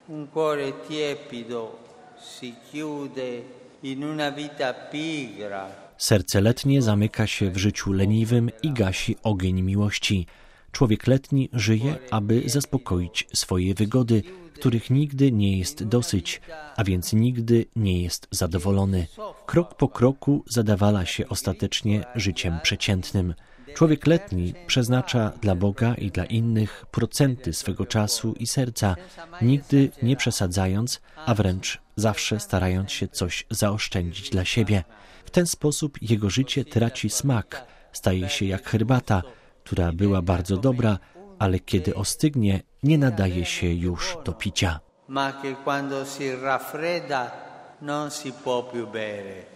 Un cuore tiepido si chiude in una vita pigra. Serce letnie zamyka się w życiu leniwym i gasi ogień miłości. Człowiek letni żyje, aby zaspokoić swoje wygody, których nigdy nie jest dosyć, a więc nigdy nie jest zadowolony. Krok po kroku zadawala się ostatecznie życiem przeciętnym. Człowiek letni przeznacza dla Boga i dla innych procenty swego czasu i serca, nigdy nie przesadzając, a wręcz zawsze starając się coś zaoszczędzić dla siebie. W ten sposób jego życie traci smak, staje się jak herbata, która była bardzo dobra, ale kiedy ostygnie, nie nadaje się już do picia. Ma che quando si raffredda non si può più bere.